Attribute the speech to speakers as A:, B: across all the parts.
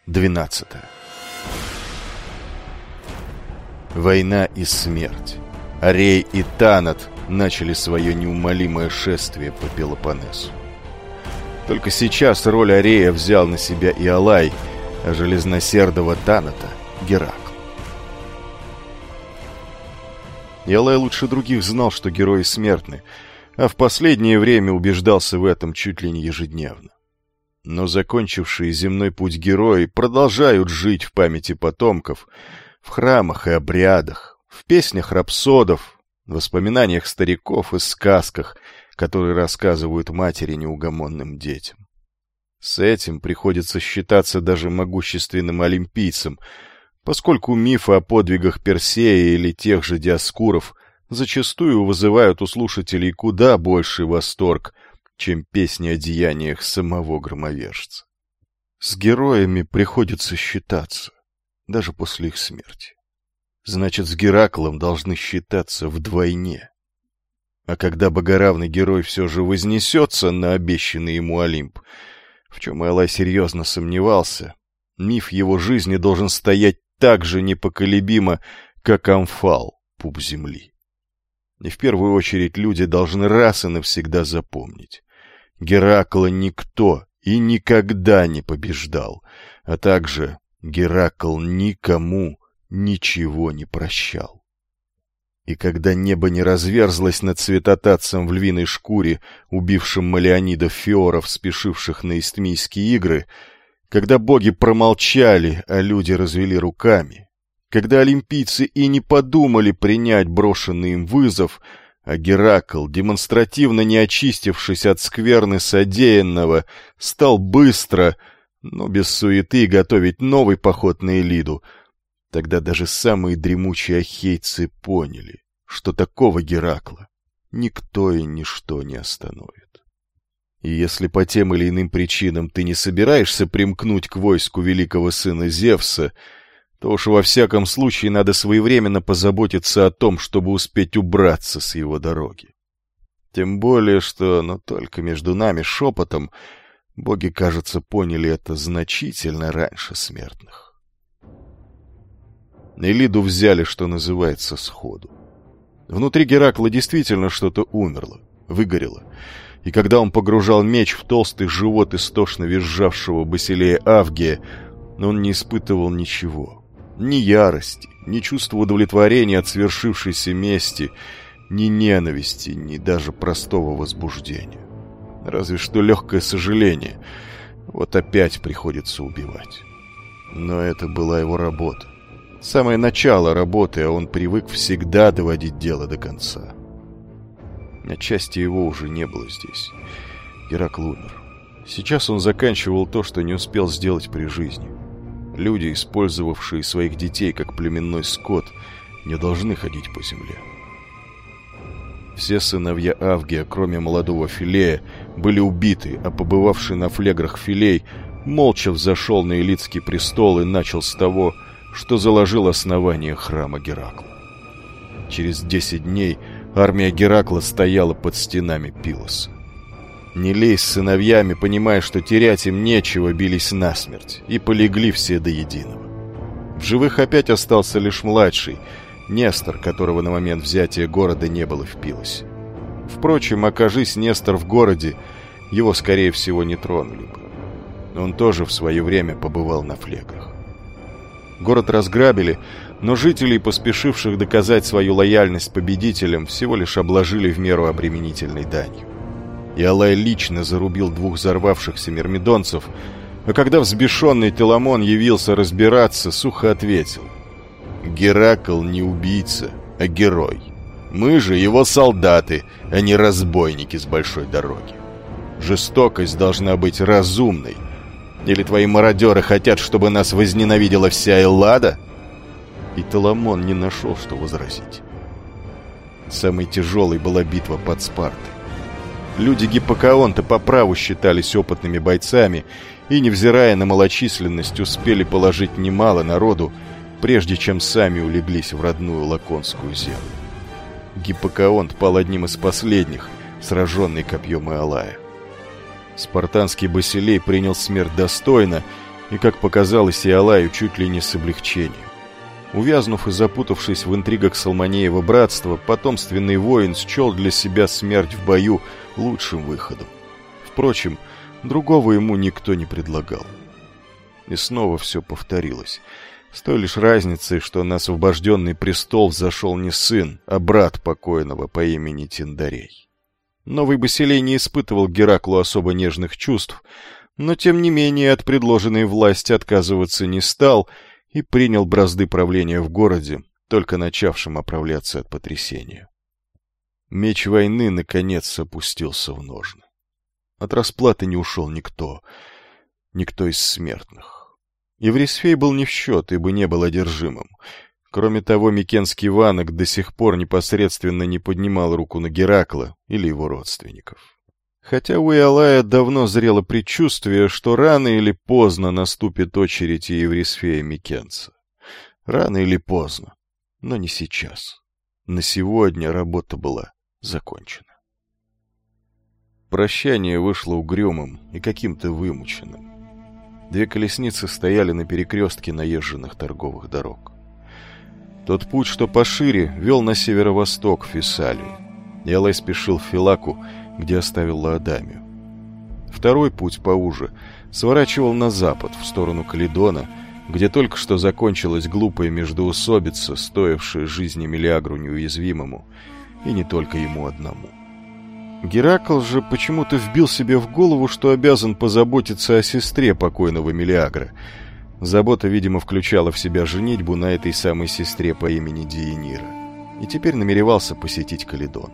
A: 12. Война и смерть. Арей и Танат начали свое неумолимое шествие по Пелопоннесу. Только сейчас роль Арея взял на себя Иолай, а железносердого Таната — Геракл. Иолай лучше других знал, что герои смертны, а в последнее время убеждался в этом чуть ли не ежедневно. Но закончившие земной путь герои продолжают жить в памяти потомков, в храмах и обрядах, в песнях рапсодов, в воспоминаниях стариков и сказках, которые рассказывают матери неугомонным детям. С этим приходится считаться даже могущественным олимпийцам, поскольку мифы о подвигах Персея или тех же Диоскуров зачастую вызывают у слушателей куда больший восторг, чем песни о деяниях самого громовержца. С героями приходится считаться, даже после их смерти. Значит, с Гераклом должны считаться вдвойне. А когда богоравный герой все же вознесется на обещанный ему Олимп, в чем Иолай серьезно сомневался, миф его жизни должен стоять так же непоколебимо, как Амфал, пуп земли. И в первую очередь люди должны раз и навсегда запомнить: Геракла никто и никогда не побеждал, а также Геракл никому ничего не прощал. И когда небо не разверзлось над святотатцем в львиной шкуре, убившим малеонидов-фиоров, спешивших на Истмийские игры, когда боги промолчали, а люди развели руками, когда олимпийцы и не подумали принять брошенный им вызов, а Геракл, демонстративно не очистившись от скверны содеянного, стал быстро, но без суеты, готовить новый поход на Элиду, тогда даже самые дремучие ахейцы поняли, что такого Геракла никто и ничто не остановит. И если по тем или иным причинам ты не собираешься примкнуть к войску великого сына Зевса, то уж во всяком случае надо своевременно позаботиться о том, чтобы успеть убраться с его дороги. Тем более, что, но только между нами шепотом, боги, кажется, поняли это значительно раньше смертных. Элиду взяли, что называется, сходу. Внутри Геракла действительно что-то умерло, выгорело, и когда он погружал меч в толстый живот истошно визжавшего Басилея Авгия, он не испытывал ничего. Ни ярости, ни чувства удовлетворения от свершившейся мести, ни ненависти, ни даже простого возбуждения. Разве что легкое сожаление. Вот опять приходится убивать. Но это была его работа. Самое начало работы, а он привык всегда доводить дело до конца. Отчасти его уже не было здесь. Геракл умер. Сейчас он заканчивал то, что не успел сделать при жизни. Люди, использовавшие своих детей как племенной скот, не должны ходить по земле. Все сыновья Авгия, кроме молодого Филея, были убиты, а побывавший на флеграх Филей молча взошел на Элидский престол и начал с того, что заложил основание храма Геракла. Через 10 дней армия Геракла стояла под стенами Пилоса. Нелей с сыновьями, понимая, что терять им нечего, бились насмерть и полегли все до единого. В живых опять остался лишь младший, Нестор, которого на момент взятия города не было в Пилосе. Впрочем, окажись Нестор в городе, его, скорее всего, не тронули бы. Он тоже в свое время побывал на флеграх. Город разграбили, но жителей, поспешивших доказать свою лояльность победителям, всего лишь обложили в меру обременительной данью. Иолай лично зарубил 2 взорвавшихся мирмидонцев, а когда взбешенный Теламон явился разбираться, сухо ответил: «Геракл не убийца, а герой. Мы же его солдаты, а не разбойники с большой дороги. Жестокость должна быть разумной. Или твои мародеры хотят, чтобы нас возненавидела вся Эллада?» И Теламон не нашел, что возразить. Самой тяжелой была битва под Спартой. Люди Гиппокаонта по праву считались опытными бойцами и, невзирая на малочисленность, успели положить немало народу, прежде чем сами улеглись в родную Лаконскую землю. Гиппокаонт пал одним из последних, сраженный копьем Иолая. Спартанский Басилей принял смерть достойно и, как показалось Иолаю, чуть ли не с облегчением. Увязнув и запутавшись в интригах Салманеева братства, потомственный воин счел для себя смерть в бою лучшим выходом. Впрочем, другого ему никто не предлагал. И снова все повторилось. С той лишь разницей, что на освобожденный престол взошел не сын, а брат покойного по имени Тиндарей. Новый Басилей не испытывал к Гераклу особо нежных чувств, но тем не менее от предложенной власти отказываться не стал и принял бразды правления в городе, только начавшим оправляться от потрясения. Меч войны, наконец, опустился в ножны. От расплаты не ушел никто из смертных. Еврисфей был не в счет, ибо не был одержимым. Кроме того, микенский ванок до сих пор непосредственно не поднимал руку на Геракла или его родственников. Хотя у Иолая давно зрело предчувствие, что рано или поздно наступит очередь и Еврисфея Микенца. Рано или поздно, но не сейчас. На сегодня работа была закончена. Прощание вышло угрюмым и каким-то вымученным. Две колесницы стояли на перекрестке наезженных торговых дорог. Тот путь, что пошире, вел на северо-восток, в Фессалию. Иолай спешил в Филаку, где оставил Лаодамию. Второй путь, поуже, сворачивал на запад, в сторону Каледона, где только что закончилась глупая междоусобица, стоившая жизни Мелиагру неуязвимому, и не только ему одному. Геракл же почему-то вбил себе в голову, что обязан позаботиться о сестре покойного Мелиагра. Забота, видимо, включала в себя женитьбу на этой самой сестре по имени Диенира, и теперь намеревался посетить Каледон.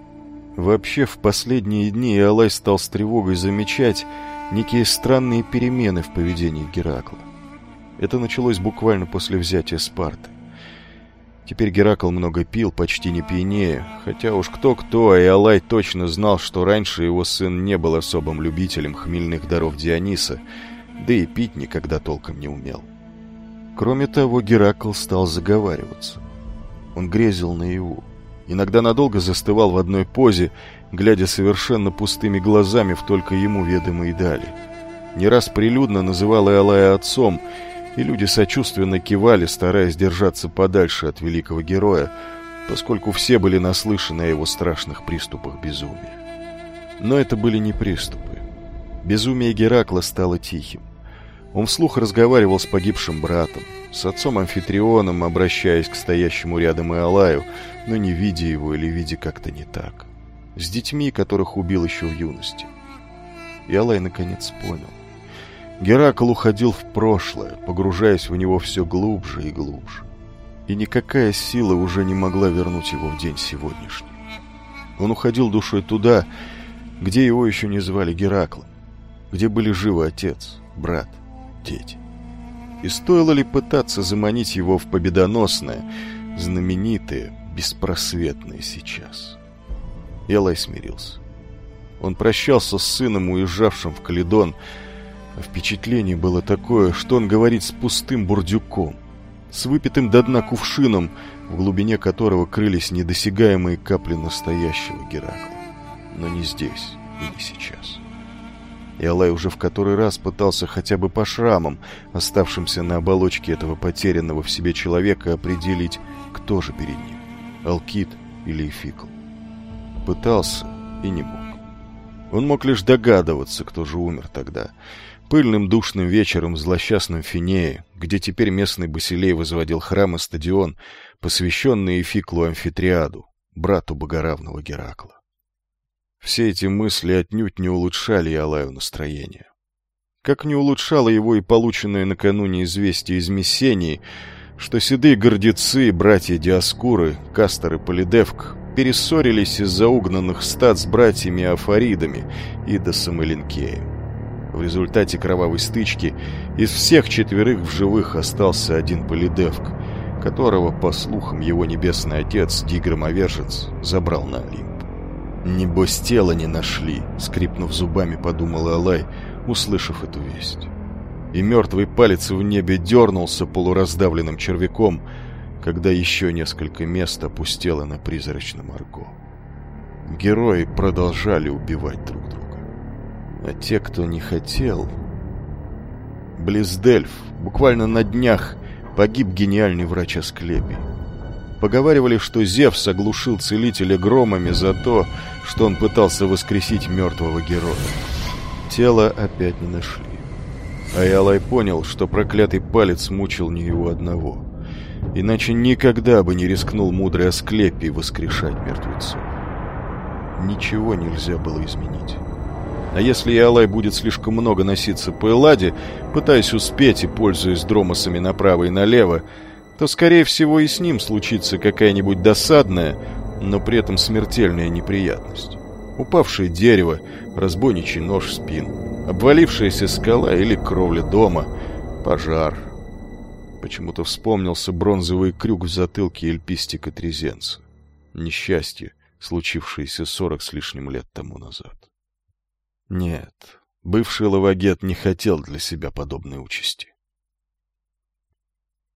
A: Вообще, в последние дни Иолай стал с тревогой замечать некие странные перемены в поведении Геракла. Это началось буквально после взятия Спарты. Теперь Геракл много пил, почти не пьянее, хотя уж кто-кто, а Иолай точно знал, что раньше его сын не был особым любителем хмельных даров Диониса, да и пить никогда толком не умел. Кроме того, Геракл стал заговариваться. Он грезил наяву. Иногда надолго застывал в одной позе, глядя совершенно пустыми глазами в только ему ведомые дали. Не раз прилюдно называл Иолая отцом, и люди сочувственно кивали, стараясь держаться подальше от великого героя, поскольку все были наслышаны о его страшных приступах безумия. Но это были не приступы. Безумие Геракла стало тихим. Он вслух разговаривал с погибшим братом, с отцом Амфитрионом, обращаясь к стоящему рядом Иолаю, но не видя его или видя как-то не так. С детьми, которых убил еще в юности. Иолай наконец понял. Геракл уходил в прошлое, погружаясь в него все глубже и глубже. И никакая сила уже не могла вернуть его в день сегодняшний. Он уходил душой туда, где его еще не звали Гераклом, где были живы отец, брат, дети. И стоило ли пытаться заманить его в победоносное, знаменитое, беспросветное сейчас? Иолай смирился. Он прощался с сыном, уезжавшим в Каледон, а впечатление было такое, что он говорит с пустым бурдюком, с выпитым до дна кувшином, в глубине которого крылись недосягаемые капли настоящего Геракла. Но не здесь и не сейчас. Иолай уже в который раз пытался хотя бы по шрамам, оставшимся на оболочке этого потерянного в себе человека, определить, кто же перед ним — Алкид или Эфикл. Пытался и не мог. Он мог лишь догадываться, кто же умер тогда. Пыльным душным вечером в злосчастном Финее, где теперь местный Басилей возводил храм и стадион, посвященный Эфиклу Амфитриаду, брату богоравного Геракла. Все эти мысли отнюдь не улучшали Иолаю настроение. Как не улучшало его и полученное накануне известие из Мессении, что седые гордецы, братья Диоскуры, Кастор и Полидевк, перессорились из-за угнанных стад с братьями Афаридами, Идосом и Линкеем. В результате кровавой стычки из всех четверых в живых остался один Полидевк, которого, по слухам, его небесный отец, Дигромовержец, забрал на Олимп. «Небось, тело не нашли», — скрипнув зубами, подумал Иолай, услышав эту весть. И мертвый палец в небе дернулся полураздавленным червяком, когда еще несколько мест опустело на призрачном Арго. Герои продолжали убивать друг друга. А те, кто не хотел... близ Дельф, буквально на днях, погиб гениальный врач Асклепий. Поговаривали, что Зевс оглушил целителя громами за то, что он пытался воскресить мертвого героя. Тело опять не нашли. А Иолай понял, что проклятый палец мучил не его одного. Иначе никогда бы не рискнул мудрый Асклепий воскрешать мертвецов. Ничего нельзя было изменить. А если Иолай будет слишком много носиться по Элладе, пытаясь успеть и пользуясь дромосами направо и налево, то, скорее всего, и с ним случится какая-нибудь досадная, но при этом смертельная неприятность. Упавшее дерево, разбойничий нож в спину, обвалившаяся скала или кровля дома, пожар. Почему-то вспомнился бронзовый крюк в затылке эльпистика Трезенца. Несчастье, случившееся 40 с лишним лет тому назад. Нет, бывший Лавагет не хотел для себя подобной участи.